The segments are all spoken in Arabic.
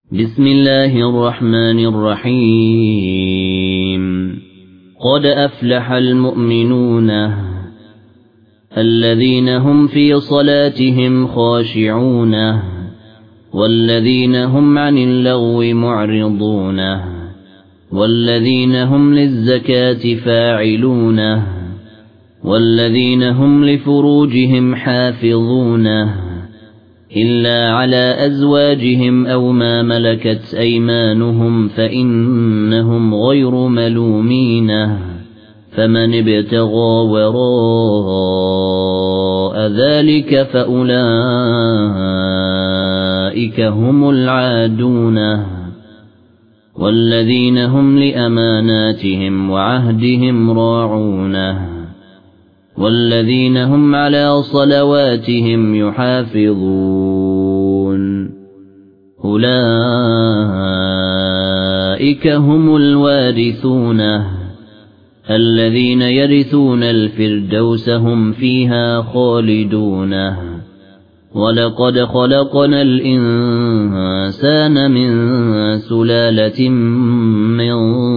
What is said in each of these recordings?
بسم الله الرحمن الرحيم قد أفلح المؤمنون الذين هم في صلاتهم خاشعون والذين هم عن اللغو معرضون والذين هم للزكاة فاعلون والذين هم لفروجهم حافظون إلا على أزواجهم أو ما ملكت أيمانهم فإنهم غير ملومين فمن ابتغى وراء ذلك فأولئك هم العادون والذين هم لأماناتهم وعهدهم راعون والذين هم على صلواتهم يحافظون أولئك هم الوارثون الذين يرثون الفردوس هم فيها خالدون ولقد خلقنا الإنسان من سلالة من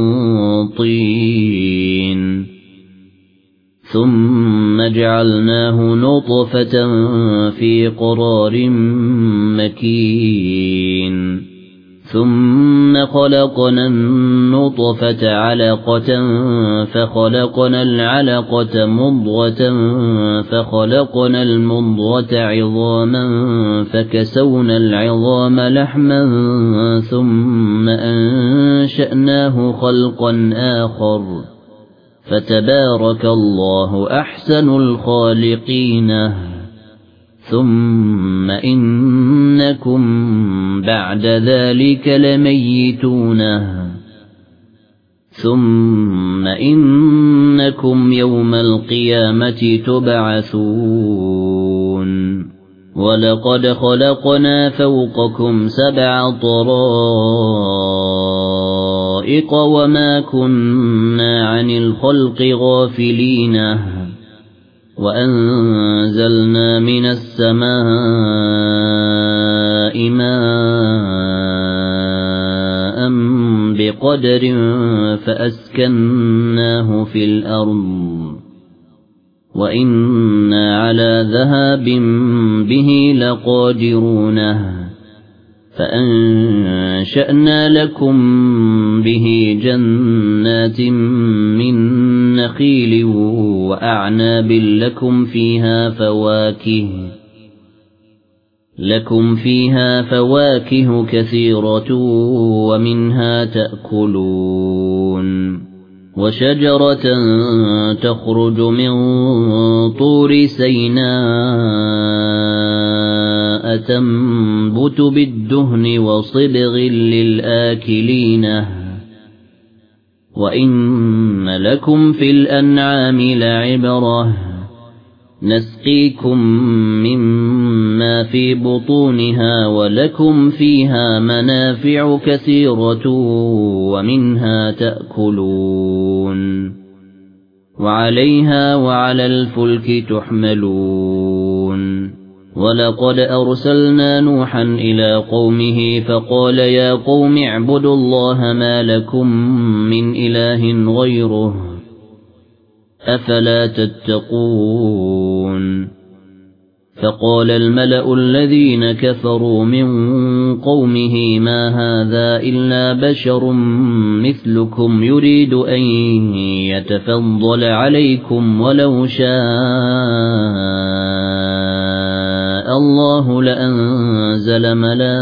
طين ثم جعلناه نطفة في قرار مكين ثم خلقنا النطفة علقة فخلقنا العلقة مضغة فخلقنا المضغة عظاما فكسونا العظام لحما ثم أنشأناه خلقا آخر فتبارك الله أحسن الخالقين ثم إنكم بعد ذلك لميتون ثم إنكم يوم القيامة تبعثون ولقد خلقنا فوقكم 7 طرائق وما كنا عن الخلق غافلين وأنزلنا من السماء ماء بقدر فأسكناه في الأرض وإنا على ذهاب به لقادرون فأنشأنا لكم به جنات من نخيل وأعناب لكم فيها فواكه كثيرة ومنها تأكلون وشجرة تخرج من طور سيناء تنبت بالدهن وصبغ للآكلين وإن لكم في الأنعام لعبرة نسقيكم مما في بطونها ولكم فيها منافع كثيرة ومنها تأكلون وعليها وعلى الفلك تحملون ولقد أرسلنا نوحا إلى قومه فقال يا قوم اعبدوا الله ما لكم من إله غيره أفلا تتقون فقال الملأ الذين كفروا من قومه ما هذا إلا بشر مثلكم يريد أن يتفضل عليكم ولو شاء الله لأنزل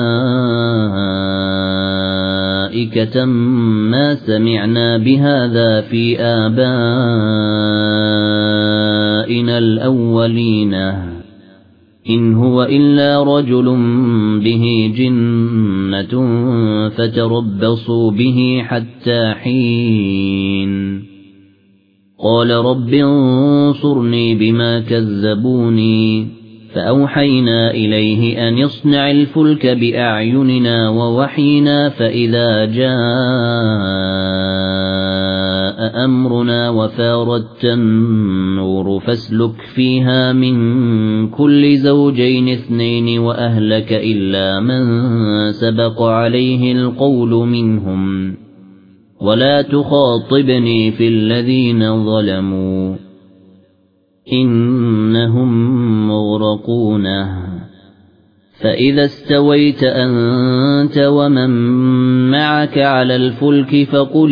ملائكة ما سمعنا بهذا في آبائنا الأولين إن هو إلا رجل به جنة فتربصوا به حتى حين قال رب انصرني بما كذبوني فأوحينا إليه أن يصنع الفلك بأعيننا ووحينا فإذا جاء أمرنا وفاردت النور فاسلك فيها من كل زوجين 2 وأهلك إلا من سبق عليه القول منهم ولا تخاطبني في الذين ظلموا إنهم مغرقون فإذا استويت أنت ومن معك على الفلك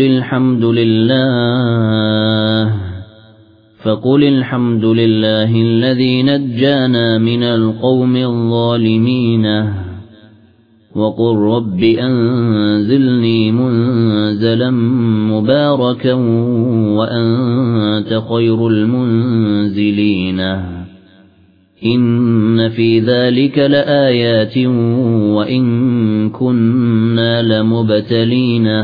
فقل الحمد لله الذي نجانا من القوم الظالمين وقل رب أنزلني منزلا مباركا وأنت خير المنزلين إن في ذلك لآيات وإن كنا لمبتلين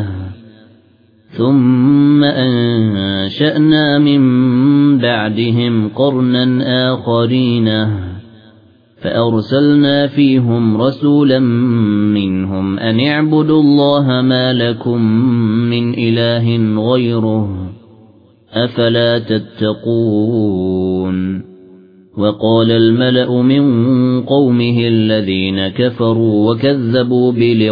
ثم أنشأنا من بعدهم قرنا آخرين فأرسلنا فيهم رسولا منهم أن اعبدوا الله ما لكم من إله غيره أفلا تتقون وقال الملأ من قومه الذين كفروا وكذبوا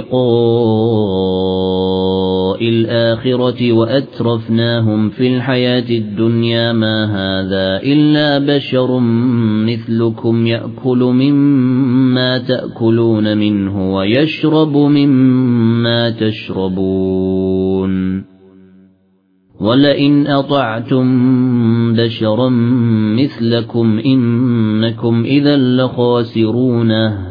بلقاء الآخرة وأترفناهم في الحياة الدنيا ما هذا إلا بشر مثلكم يأكل مما تأكلون منه ويشرب مما تشربون ولئن أطعتم بشرا مثلكم إنكم إذا لخاسرون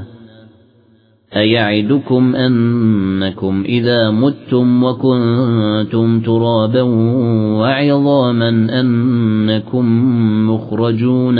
أيعدكم أنكم إذا متم وكنتم ترابا وعظاما أنكم مخرجون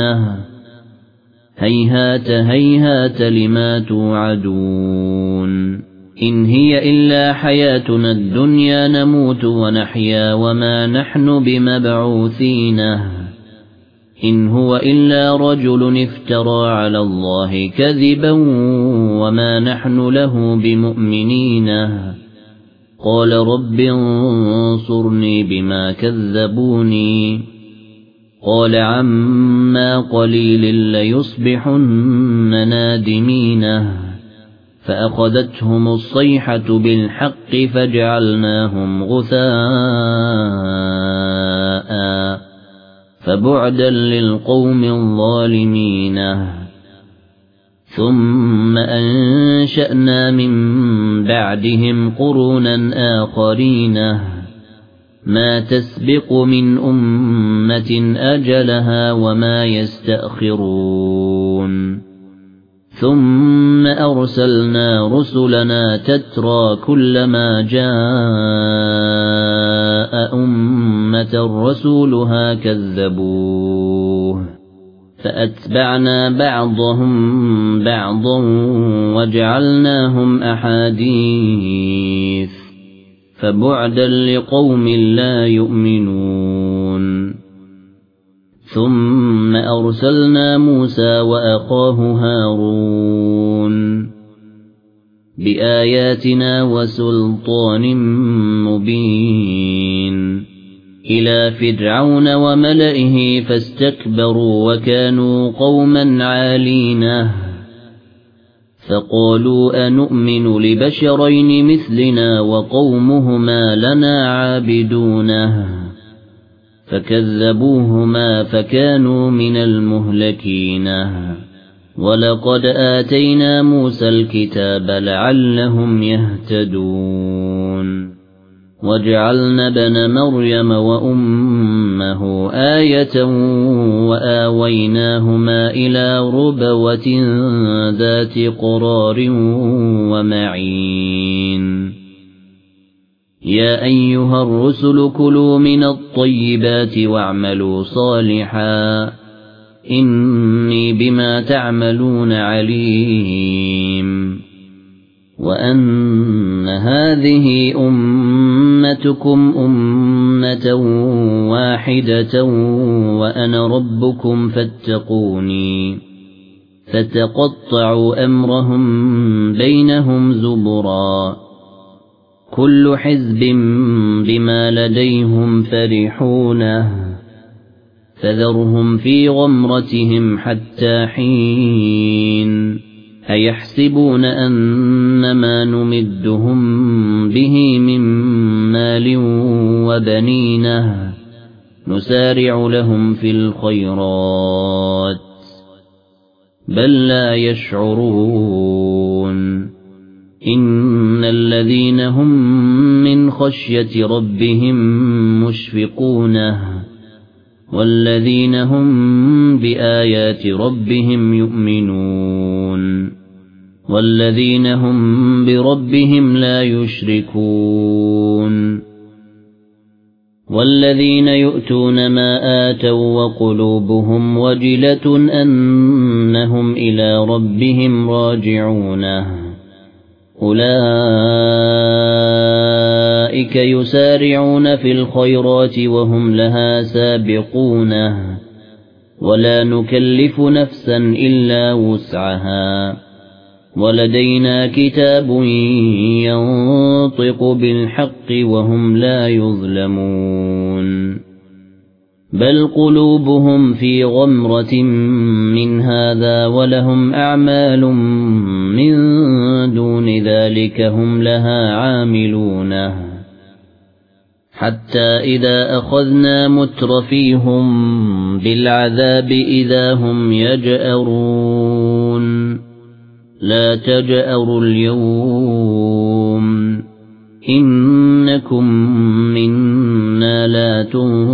هيهات هيهات لما توعدون إن هي إلا حياتنا الدنيا نموت ونحيا وما نحن بمبعوثين إن هو إلا رجل افترى على الله كذبا وما نحن له بمؤمنين قال رب انصرني بما كذبوني قال عما قليل ليصبحن نادمين فأخذتهم الصيحة بالحق فجعلناهم غثاء فبعدا للقوم الظالمين ثم أنشأنا من بعدهم قرونا آخرين ما تسبق من أمة أجلها وما يستأخرون ثم أرسلنا رسلنا تترى كلما جاء أمة رسولها كذبوه فأتبعنا بعضهم بعضا وجعلناهم أحاديث فبعدا لقوم لا يؤمنون ثم أرسلنا موسى وأخاه هارون بآياتنا وسلطان مبين إلى فرعون وملئه فاستكبروا وكانوا قوما عالين فقالوا أنؤمن لبشرين مثلنا وقومهما لنا عابدونه فكذبوهما فكانوا من المهلكين ولقد آتينا موسى الكتاب لعلهم يهتدون وجعلنا ابن مريم وأمه آية وآويناهما إلى ربوة ذات قرار ومعين يا أيها الرسل كلوا من الطيبات واعملوا صالحا إني بما تعملون عليم وأن هذه أمتكم أمة واحدة وأنا ربكم فاتقوني فتقطعوا أمرهم بينهم زبرا كل حزب بما لديهم فرحون فذرهم في غمرتهم حتى حين أيحسبون أنما نمدهم به من مال وبنين نسارع لهم في الخيرات بل لا يشعرون إن الذين هم من خشية ربهم مشفقون والذين هم بآيات ربهم يؤمنون والذين هم بربهم لا يشركون والذين يؤتون ما آتوا وقلوبهم وجلة أنهم إلى ربهم راجعون أولئك يسارعون في الخيرات وهم لها سابقون ولا نكلف نفسا إلا وسعها ولدينا كتاب ينطق بالحق وهم لا يظلمون بل قلوبهم في غمرة من هذا ولهم أعمال من دون ذلك هم لها عاملون حتى إذا أخذنا مترفيهم بالعذاب إذا هم يجأرون لا تجأروا اليوم إنكم منا لا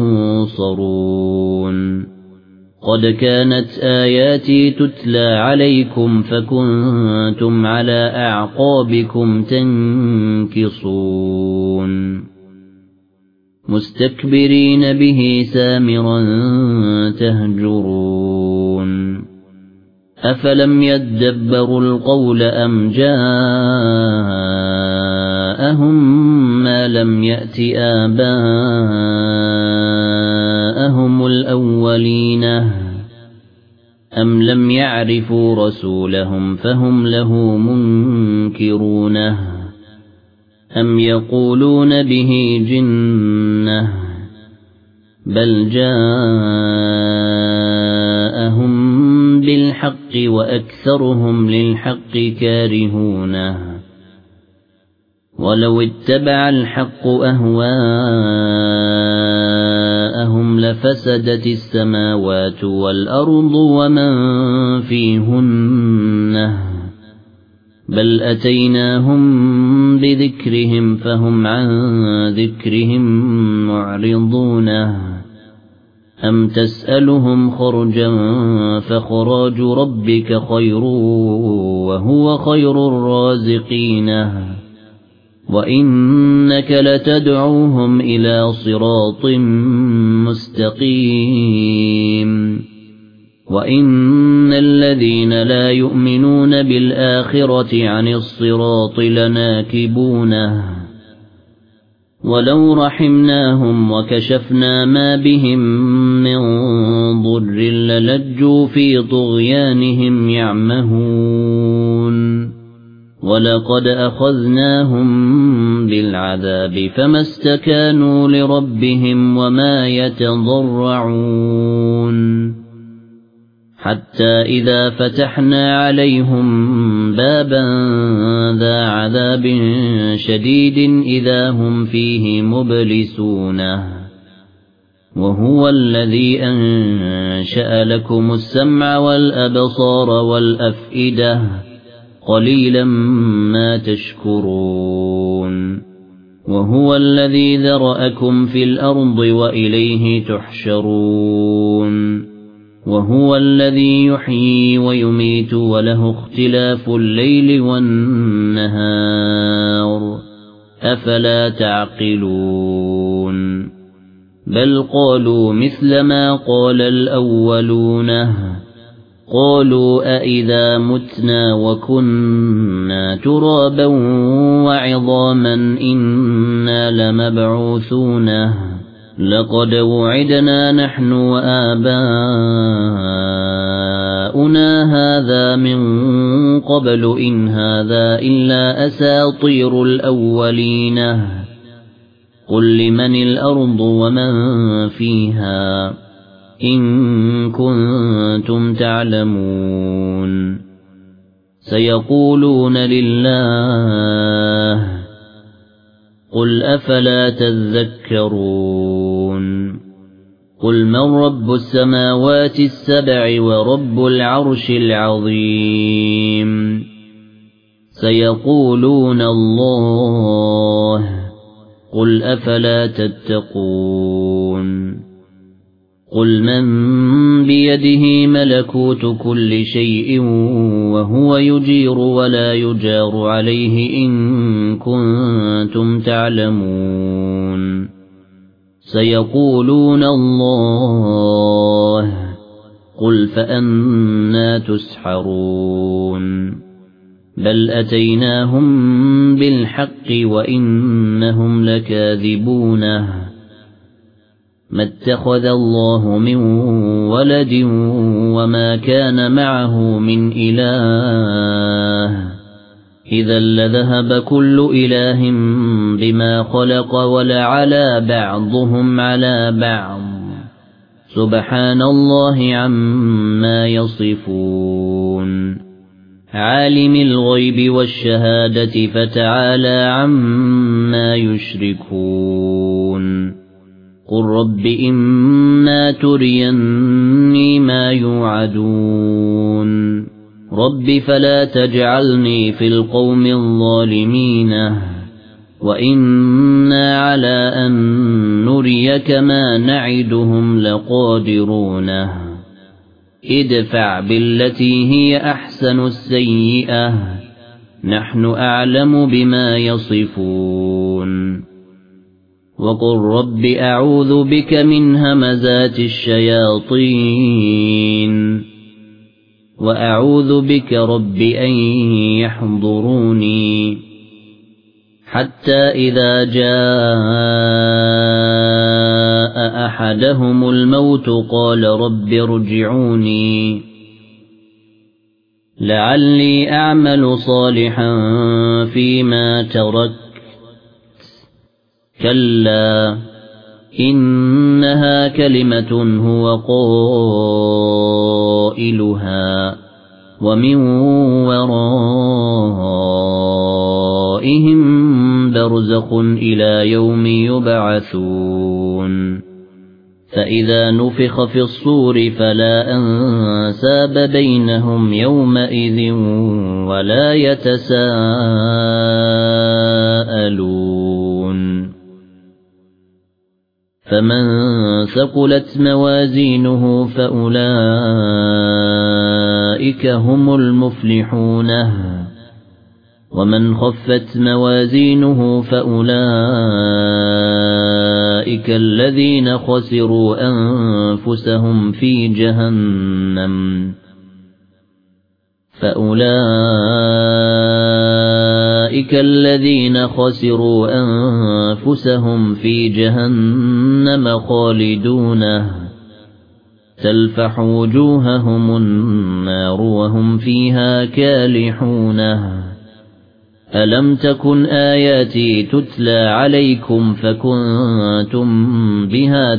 تنصرون قد كانت آياتي تتلى عليكم فكنتم على أعقابكم تنكصون مستكبرين به سامرا تهجرون أفلم يدبروا القول أم جاءهم ما لم يأت آباءهم الأولين أم لم يعرفوا رسولهم فهم له منكرون أم يقولون به جنة بل جاءهم بالحق وأكثرهم للحق كارهون ولو اتبع الحق أهواءهم لفسدت السماوات والأرض ومن فيهن بل أتيناهم بذكرهم فهم عن ذكرهم معرضون أم تسألهم خرجا فخراج ربك خير وهو خير الرازقين وإنك لتدعوهم إلى صراط مستقيم وإن الذين لا يؤمنون بالآخرة عن الصراط لناكبون ولو رحمناهم وكشفنا ما بهم من ضر للجوا في طغيانهم يعمهون ولقد أخذناهم بالعذاب فما استكانوا لربهم وما يتضرعون حتى إذا فتحنا عليهم بابا ذا عذاب شديد إذا هم فيه مبلسون وهو الذي أنشأ لكم السمع والأبصار والأفئدة قليلا ما تشكرون وهو الذي ذرأكم في الأرض وإليه تحشرون وهو الذي يحيي ويميت وله اختلاف الليل والنهار أفلا تعقلون بل قالوا مثل ما قال الأولون قالوا أئذا متنا وكنا ترابا وعظاما إنا لمبعوثون لقد وعدنا نحن وآباؤنا هذا من قبل إن هذا إلا أساطير الأولين قل لمن الأرض ومن فيها إن كنتم تعلمون سيقولون لله قل أفلا تذكرون قل من رب السماوات السبع ورب العرش العظيم سيقولون الله قل أفلا تتقون قل من بيده ملكوت كل شيء وهو يجير ولا يجار عليه إن كنتم تعلمون سيقولون الله قل فأنى تسحرون بل أتيناهم بالحق وإنهم لكاذبون ما اتخذ الله من ولد وما كان معه من إله إذا لذهب كل إله بما خلق ولعلى بعضهم على بعض سبحان الله عما يصفون عالم الغيب والشهادة فتعالى عما يشركون قل رب إما تريني ما يوعدون رب فلا تجعلني في القوم الظالمين وإنا على أن نريك ما نعدهم لقادرون ادفع بالتي هي أحسن السيئة نحن أعلم بما يصفون وقل رب أعوذ بك من همزات الشياطين وأعوذ بك رب أن يحضروني حتى إذا جاء أحدهم الموت قال رب ارجعوني لعلي أعمل صالحا فيما تركت كلا إنها كلمة هو قائلها ومن ورائهم برزخ إلى يوم يبعثون فإذا نفخ في الصور فلا أنساب بينهم يومئذ ولا يتساءلون فمن ثقلت موازينه فأولئك هم المفلحون ومن خفت موازينه فأولئك الذين خسروا أنفسهم في جهنم فأولئك الذين خسروا أنفسهم في جهنم خالدون تلفح وجوههم النار وهم فيها كالحون ألم تكن آياتي تتلى عليكم فكنتم بها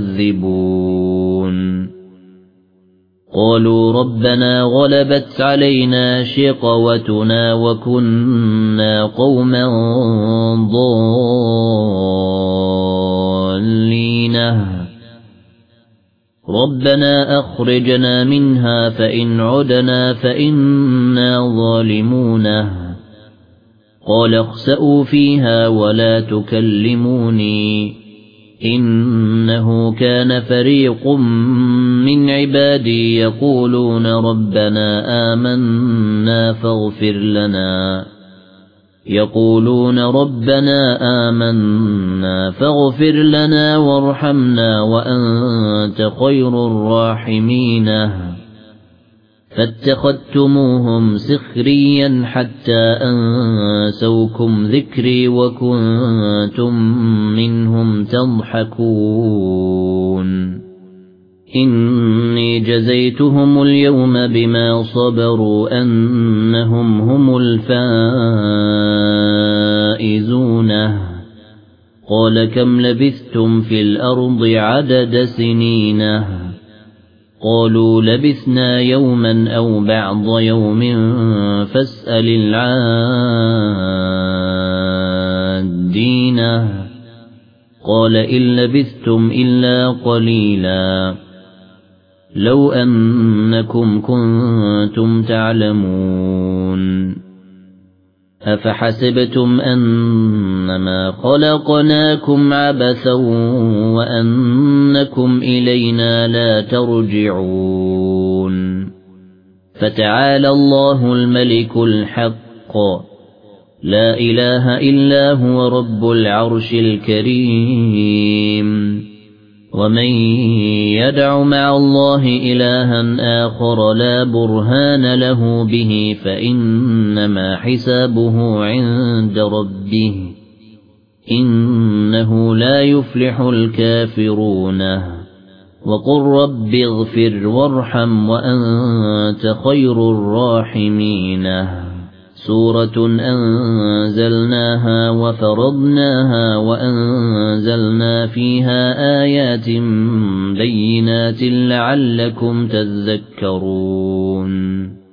تكذبون قالوا ربنا غلبت علينا شقوتنا وكنا قوما ضالين ربنا أخرجنا منها فإن عدنا فإنا ظالمون قال اخسئوا فيها ولا تكلموني إنه كان فريق من عبادي يقولون ربنا آمنا فاغفر لنا وارحمنا وأنت خير الراحمين فاتخذتموهم سخريا حتى أنسوكم ذكري وكنتم منهم تضحكون إني جزيتهم اليوم بما صبروا أنهم هم الفائزون قال كم لبثتم في الأرض عدد سنين قالوا لبثنا يوما أو بعض يوم فاسأل العادين قال إن لبثتم إلا قليلا لو أنكم كنتم تعلمون أفحسبتم أنما خلقناكم عبثا وأنكم إلينا لا ترجعون فتعالى الله الملك الحق لا إله إلا هو رب العرش الكريم ومن يدع مع الله إلها آخر لا برهان له به فإنما حسابه عند ربه إنه لا يفلح الكافرون وقل رب اغفر وارحم وأنت خير الراحمين سورة أنزلناها وفرضناها وأنزلنا فيها آيات بينات لعلكم تذكرون